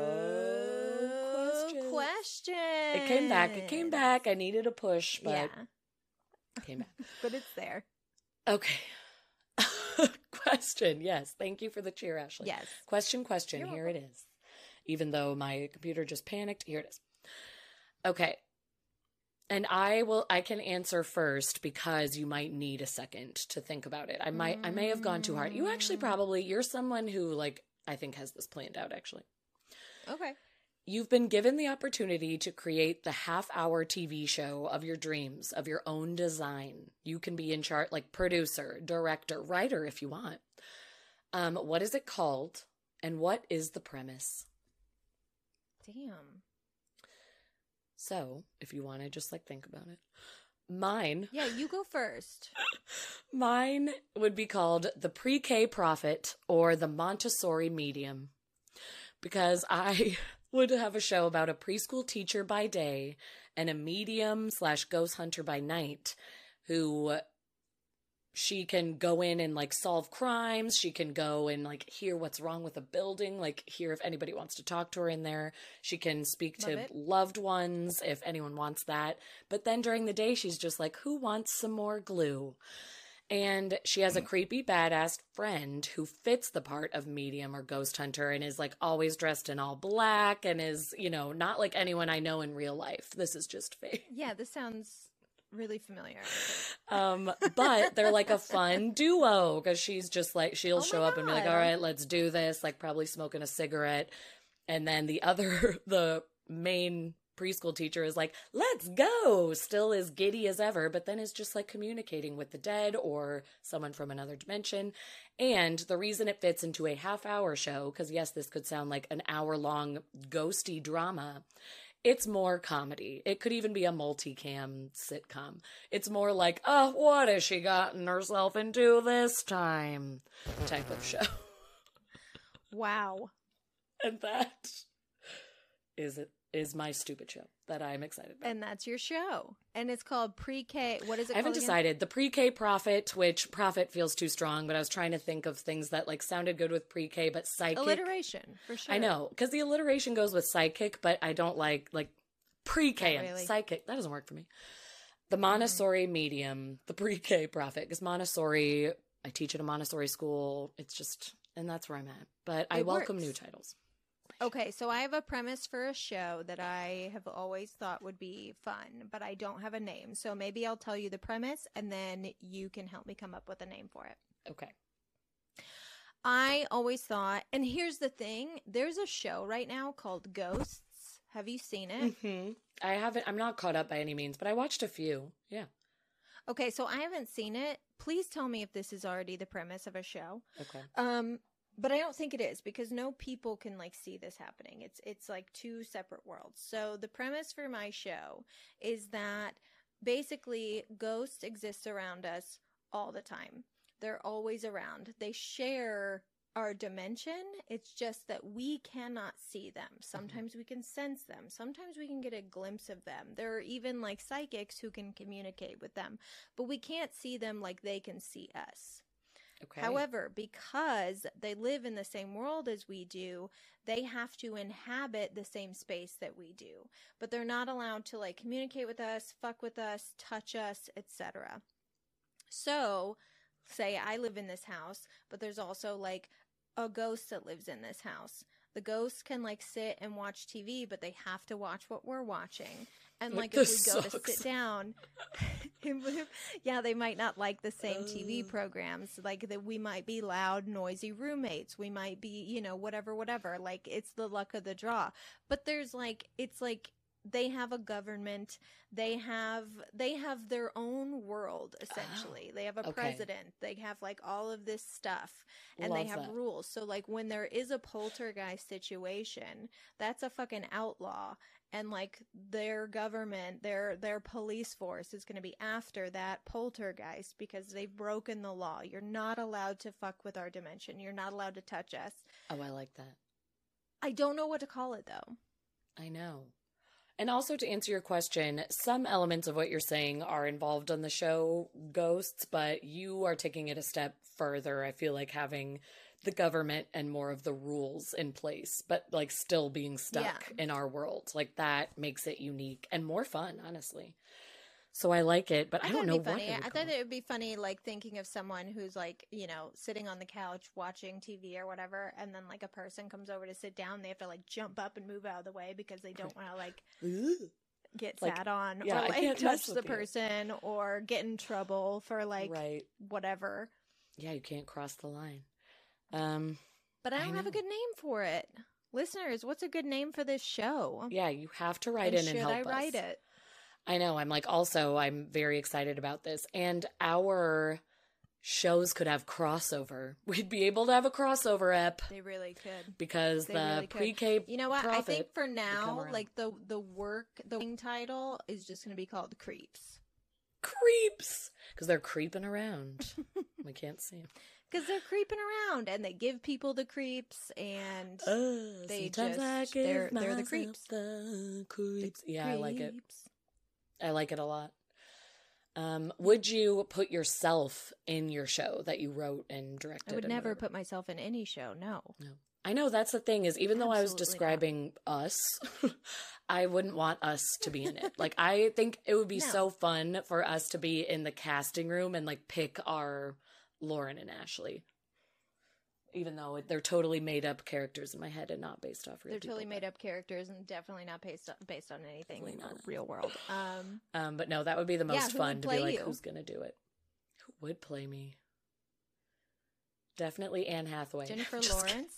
Good question. It came back. I needed a push, but it came back. But it's there. Okay. Question. Yes. Thank you for the cheer, Ashley. Yes. Question. Here it is. Even though my computer just panicked, here it is. Okay. And I can answer first because you might need a second to think about it. I may have gone too hard. You actually you're someone who like I think has this planned out actually. Okay. You've been given the opportunity to create the half-hour TV show of your dreams, of your own design. You can be in charge, like producer, director, writer if you want. What is it called? And what is the premise? Damn. So, if you want to just like think about it. Mine. Yeah, you go first. Mine would be called The Pre-K Prophet or The Montessori Medium. Because I would have a show about a preschool teacher by day and a medium / ghost hunter by night who she can go in and like solve crimes. She can go and like hear what's wrong with a building, like hear if anybody wants to talk to her in there. She can speak to loved ones if anyone wants that. But then during the day, she's just like, who wants some more glue? And she has a creepy badass friend who fits the part of medium or ghost hunter and is like always dressed in all black and is, you know, not like anyone I know in real life. This is just fake. Yeah, this sounds really familiar. But they're like a fun duo because she's just like, she'll show up and be like, God. all right, let's do this. Like probably smoking a cigarette. And then the main preschool teacher is like, let's go, still as giddy as ever, but then is just like communicating with the dead or someone from another dimension. And the reason it fits into a half-hour show, because yes, this could sound like an hour-long ghosty drama, it's more comedy. It could even be a multicam sitcom. It's more like, oh, what has she gotten herself into this time type of show. Wow. And that is my stupid show that I'm excited about. And that's your show. And it's called Pre-K. What is it I haven't called again? decided. The Pre-K Prophet, which Prophet feels too strong, but I was trying to think of things that like sounded good with Pre-K, but psychic. Alliteration, for sure. I know, because the alliteration goes with psychic, but I don't like Pre-K Not and really. psychic. That doesn't work for me. The Montessori medium, the Pre-K Prophet, because Montessori, I teach at a Montessori school. It's just, and that's where I'm at. But I It welcome works. new titles. Okay, so I have a premise for a show that I have always thought would be fun, but I don't have a name. So maybe I'll tell you the premise and then you can help me come up with a name for it. Okay. I always thought, and here's the thing, there's a show right now called Ghosts. Have you seen it? Mm-hmm. I haven't, I'm not caught up by any means, but I watched a few. Yeah. Okay, so I haven't seen it. Please tell me if this is already the premise of a show. Okay. But I don't think it is because no people can like see this happening. It's like two separate worlds. So the premise for my show is that basically ghosts exist around us all the time. They're always around. They share our dimension. It's just that we cannot see them. Sometimes we can sense them. Sometimes we can get a glimpse of them. There are even like psychics who can communicate with them, but we can't see them like they can see us. Okay. However, because they live in the same world as we do, they have to inhabit the same space that we do. But they're not allowed to like communicate with us, fuck with us, touch us, etc. So, say I live in this house, but there's also like a ghost that lives in this house. The ghost can like sit and watch TV, but they have to watch what we're watching. And like if we This go to sucks. sit down, yeah, they might not like the same TV programs. Like that we might be loud, noisy roommates. We might be, you know, whatever. Like it's the luck of the draw. But there's like, it's like they have a government. They have their own world essentially. They have a okay. president. They have like all of this stuff, and they Love have that. rules. So like when there is a poltergeist situation, that's a fucking outlaw. And like their government, their police force is going to be after that poltergeist because they've broken the law. You're not allowed to fuck with our dimension. You're not allowed to touch us. Oh, I like that. I don't know what to call it though. I know. And also to answer your question, some elements of what you're saying are involved on the show Ghosts, but you are taking it a step further. I feel like having the government and more of the rules in place, but like still being stuck in our world. Like that makes it unique and more fun, honestly. So I like it, but I don't know what funny. it would I call thought it would be funny, like thinking of someone who's like, you know, sitting on the couch watching TV or whatever, and then like a person comes over to sit down. They have to like jump up and move out of the way because they don't want to like get Like, sat on yeah, or I like can't touch mess the with you. person or get in trouble for like right. whatever. Yeah, you can't cross the line. But I don't have a know. good name for it. Listeners, what's a good name for this show? Yeah, you have to write And in and should help I write us. it? I know. I'm very excited about this. And our shows could have crossover. We'd be able to have a crossover ep They really could. because They the really could. pre-K You know what? I think Prophet for come now, around. like the wing title is just going to be called Creeps. creeps because they're creeping around. We can't see them. Because they're creeping around and they give people the creeps and they Sometimes I just, give they're the myself creeps. the creeps. Yeah, I like it. creeps. I like it a lot. Would you put yourself in your show that you wrote and directed? I would and never whatever? put myself in any show, no. No. I know, that's the thing, is even though I was Absolutely describing us, I wouldn't want us to be in it. Like, I think it would be so fun for us to be in the casting room and, like, pick our Lauren and Ashley. Even though they're totally made-up characters in my head and not based off real They're people. totally made-up characters and definitely not based on anything in the not. real world. But no, that would be the most who fun would to be play like, you? who's gonna do it? Who would play me? Definitely Anne Hathaway. Jennifer Just Lawrence.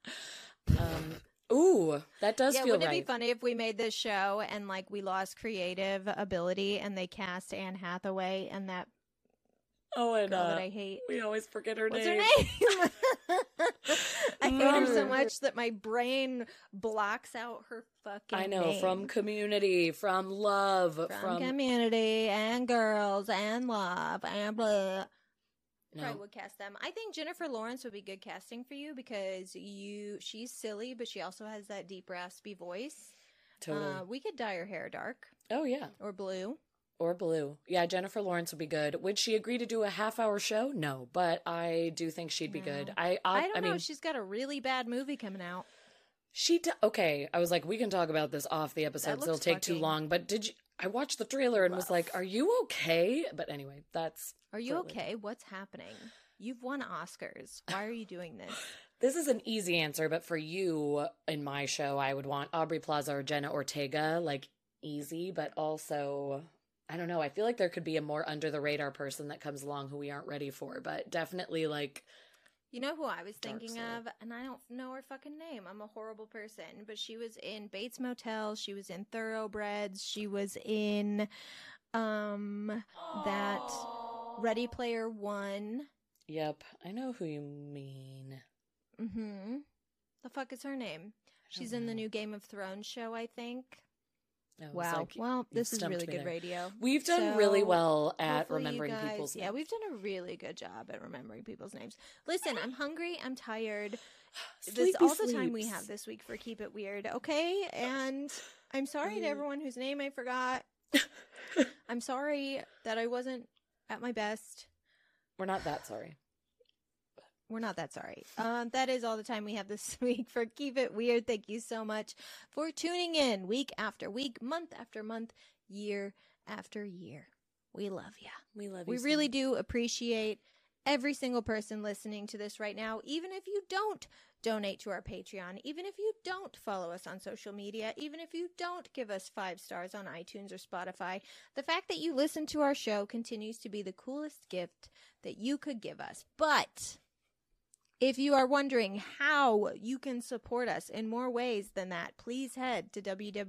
Ooh, that does Yeah, feel wouldn't right. it be funny if we made this show and like we lost creative ability and they cast Anne Hathaway and that Oh, and girl that I hate? we always forget her What's name. her name? I hate her so much that my brain blocks out her fucking I know, name. from Community, from Love, From Community and Girls and Love and blah. Probably no, would cast them. I think Jennifer Lawrence would be good casting for you because she's silly, but she also has that deep raspy voice. totally. We could dye her hair dark Oh yeah, or blue. or Blue. Yeah, Jennifer Lawrence would be good. Would she agree to do a half-hour show? No, but I do think she'd be good. I I don't know. mean, She's got a really bad movie coming out. okay, I was like, we can talk about this off the episode, so it'll looks take too fucking long. But I watched the trailer and was like, are you okay? But anyway, that's... Are you for okay? later. What's happening? You've won Oscars. Why are you doing this? This is an easy answer, but for you, in my show, I would want Aubrey Plaza or Jenna Ortega, like, easy, but also... I don't know. I feel like there could be a more under-the-radar person that comes along who we aren't ready for, but definitely, like... You know who I was thinking Dark of? And I don't know her fucking name. I'm a horrible person. But she was in Bates Motel. She was in Thoroughbreds. She was in that Ready Player One. Yep, I know who you mean. Mm-hmm. The fuck is her name? She's in the new Game of Thrones show, I think. I was Wow. like, Well, you this is stumped really me good there. radio. We've done So, really well at hopefully you remembering guys- people's names. Yeah, we've done a really good job at remembering people's names. Listen, I'm hungry. I'm tired. This Sleepy all the time we sleeps. have this week for Keep It Weird, okay? And I'm sorry to everyone whose name I forgot. I'm sorry that I wasn't at my best. We're not that sorry. We're not that sorry. That is all the time we have this week for Keep It Weird. Thank you so much for tuning in week after week, month after month, year after year. We love you. We love you. We so really much. do appreciate every single person listening to this right now, even if you don't donate to our Patreon, even if you don't follow us on social media, even if you don't give us 5 stars on iTunes or Spotify. The fact that you listen to our show continues to be the coolest gift that you could give us. But if you are wondering how you can support us in more ways than that, please head to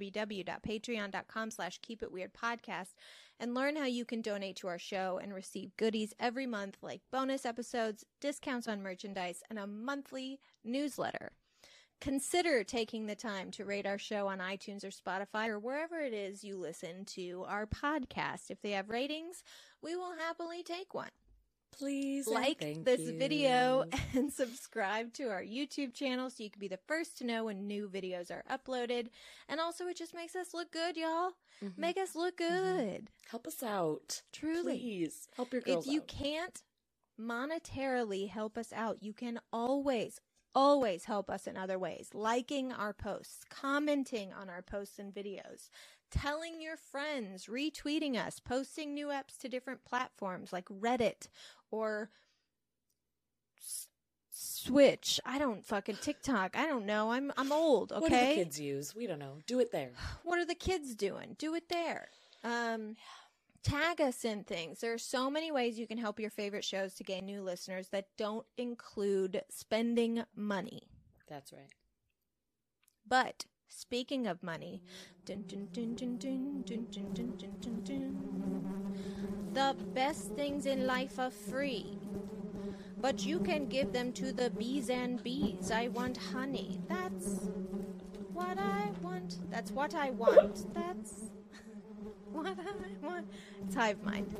www.patreon.com/keepitweirdpodcast and learn how you can donate to our show and receive goodies every month like bonus episodes, discounts on merchandise, and a monthly newsletter. Consider taking the time to rate our show on iTunes or Spotify or wherever it is you listen to our podcast. If they have ratings, we will happily take one. Please and Like thank this you. video and subscribe to our YouTube channel so you can be the first to know when new videos are uploaded. And also, it just makes us look good, y'all. Mhm. Make us look good. Help us out. Truly. Please. Help your girls If you out. can't monetarily help us out, you can always help us in other ways. Liking our posts, commenting on our posts and videos, telling your friends, retweeting us, posting new apps to different platforms like Reddit or Switch. I don't fucking TikTok. I don't know. I'm old, okay? What do the kids use? We don't know. Do it there. What are the kids doing? Do it there. Tag us in things. There are so many ways you can help your favorite shows to gain new listeners that don't include spending money. That's right. But speaking of money, dun, dun, dun, dun, dun, dun, dun, dun, dun, dun, dun. The best things in life are free, but you can give them to the bees and bees. I want honey. That's what I want. That's what I want. That's what I want. It's Hive Mind.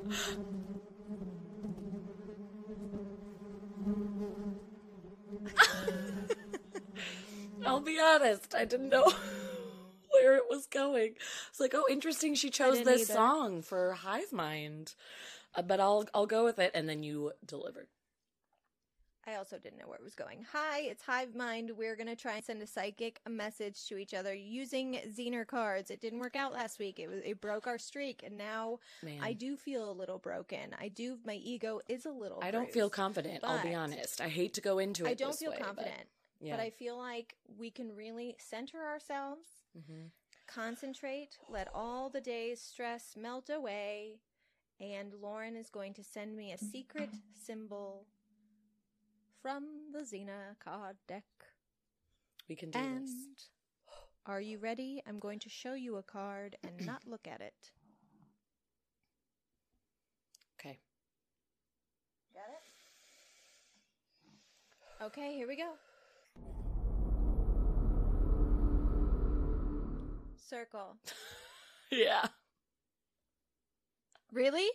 I'll be honest. I didn't know where it was going. It's like, oh, interesting. She chose didn't this either. song for Hive Mind, but I'll go with it. And then you delivered. I also didn't know where it was going. Hi, it's Hive Mind. We're going to try and send a psychic a message to each other using Zener cards. It didn't work out last week. It broke our streak, and now Man. I do feel a little broken. My ego is a little I don't feel bruised, confident, I'll be but honest. I hate to go into it I don't this feel way, confident, but I feel like we can really center ourselves, concentrate, let all the day's stress melt away, and Lauren is going to send me a secret symbol from the Xena card deck. We can do And this. are you ready? I'm going to show you a card and not look at it. Okay. Got it? Okay, here we go. Circle. Yeah. Really?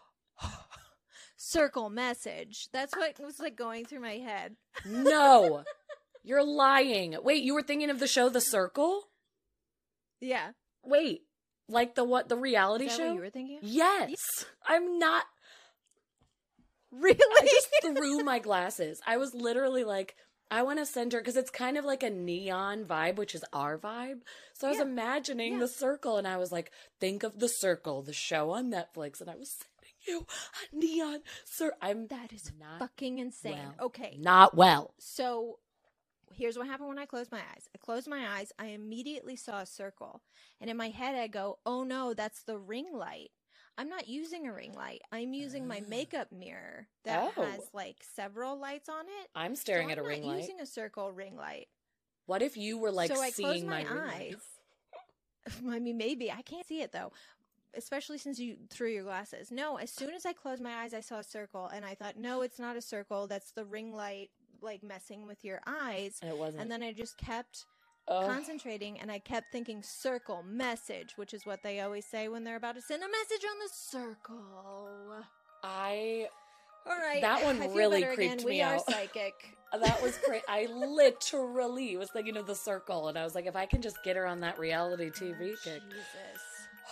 Circle message. That's what was like going through my head. No. You're lying. Wait, you were thinking of the show The Circle? Yeah. Wait. Like the reality Is that show? what you were thinking of? Yes. I'm not. Really? I just threw my glasses. I was literally like, I want to send her, because it's kind of like a neon vibe, which is our vibe. So I was imagining The Circle, and I was like, think of The Circle, the show on Netflix, and I was sending you a neon That is not fucking insane. well. Okay. Not well. So here's what happened when I closed my eyes. I closed my eyes. I immediately saw a circle. And in my head, I go, oh no, that's the ring light. I'm not using a ring light. I'm using my makeup mirror that has like several lights on it. I'm staring at a ring I'm not light. using a circle ring light. What if you were like So I seeing closed my ring light? eyes. I mean, maybe. I can't see it though. Especially since you threw your glasses. No, as soon as I closed my eyes, I saw a circle. And I thought, no, it's not a circle. That's the ring light like messing with your eyes. And it wasn't. And then I just kept Oh. concentrating, and I kept thinking circle message, which is what they always say when they're about to send a message on the circle. All right. That one I feel really better creeped again. me We out. are psychic. That was great. I literally was thinking of The Circle, and I was like, if I can just get her on that reality TV kick. Jesus.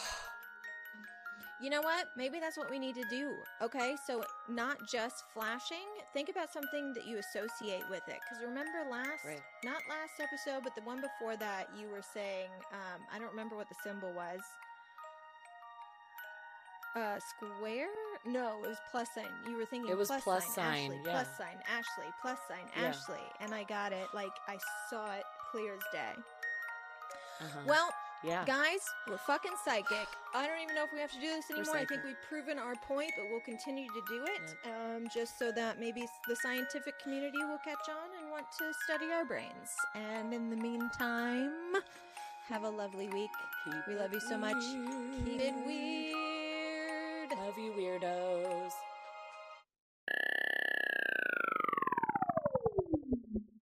You know what? Maybe that's what we need to do. Okay, so not just flashing. Think about something that you associate with it. Because remember not last episode, but the one before that, you were saying, I don't remember what the symbol was. Square? No, it was plus sign. You were thinking It was plus sign, Ashley, yeah. plus sign, Ashley, plus sign, Yeah. Ashley. And I got it. Like, I saw it clear as day. Uh-huh. Well, yeah. guys, we're fucking psychic. I don't even know if we have to do this anymore. I think psychic. we've proven our point, but we'll continue to do it just so that maybe the scientific community will catch on and want to study our brains. And in the meantime, have a lovely week. We love you so much. Keep it weird. Love you, weirdos.